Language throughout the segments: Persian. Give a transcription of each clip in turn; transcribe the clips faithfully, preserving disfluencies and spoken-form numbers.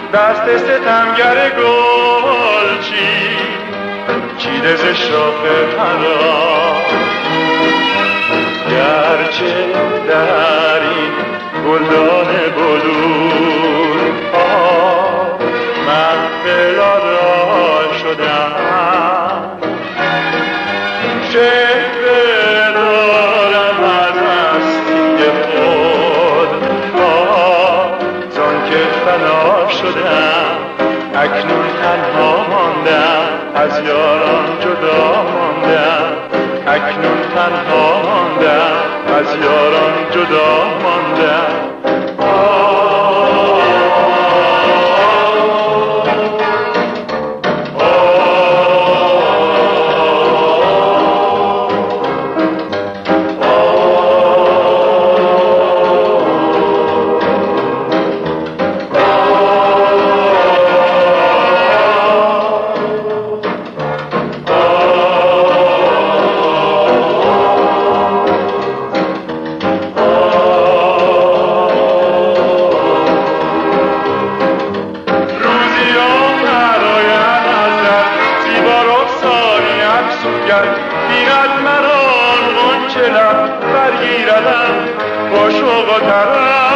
دست ستمگر گل چید چیده ز شاخ مرا، گرچه در این گلدان بلور محفل آرا شدم، شکوه دارم از هستی خود زان که فنا شدم، اکنون تنها ماندم از یاران جدا ماندم، اکنون تنها ماندم از یاران جدا ماندم. بیند مران غنچه لب برگیردم با شوق و طرب،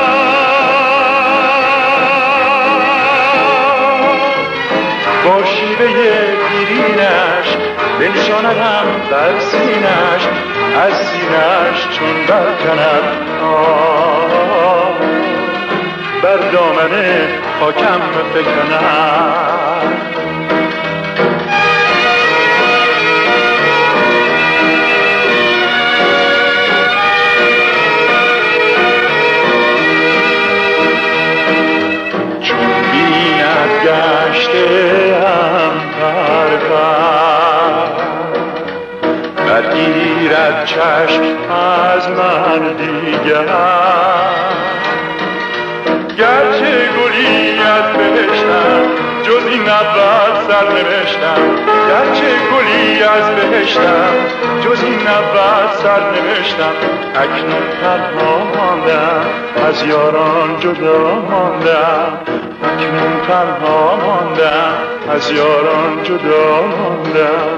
با شیوه دیرینش بنشاندم بر سینش، از سینش چون برکند بر دامن خاکم فکند. گشتم پرپر برگیرد چشم از من دیگر، گرچه گلی از بهشتم جز این نبود سر نوشتم، گرچه گلی از بهشتم جز این نبود سر نوشتم، اکنون تنها ماندم از یاران جدا ماندم، اکنون تنها ماندم از یاران جدا ماندم.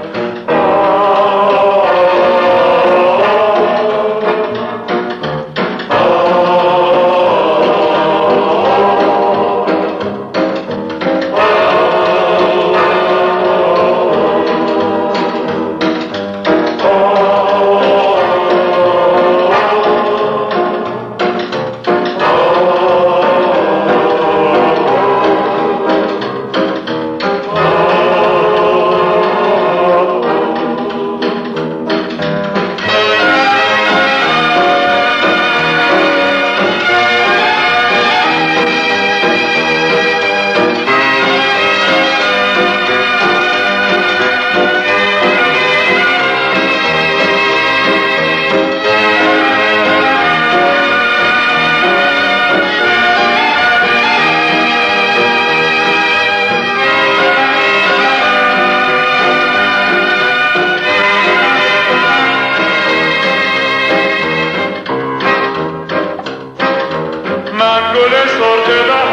گل سرخ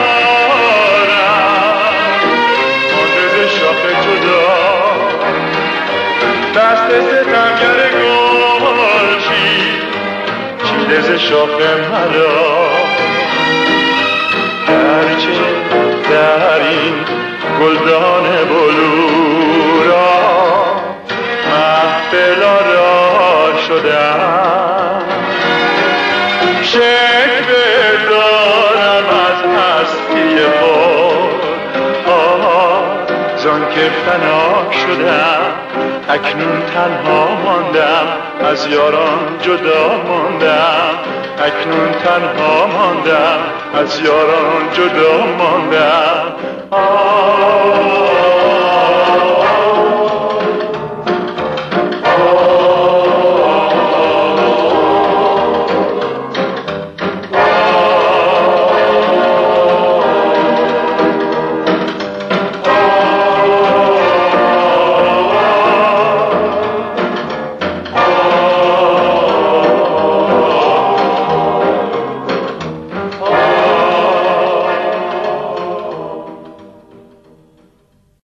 بهارم مانده ز شاخ جدا، دست ستمگر گل چید چیده ز شاخ مرا، گرچه در این گلدان بلورا محفل آرا شدم، شکوه دارم از هستی خود زان که فنا شدم، اکنون تنها ماندم از یاران جدا ماندم، اکنون تنها ماندم از یاران جدا ماندم.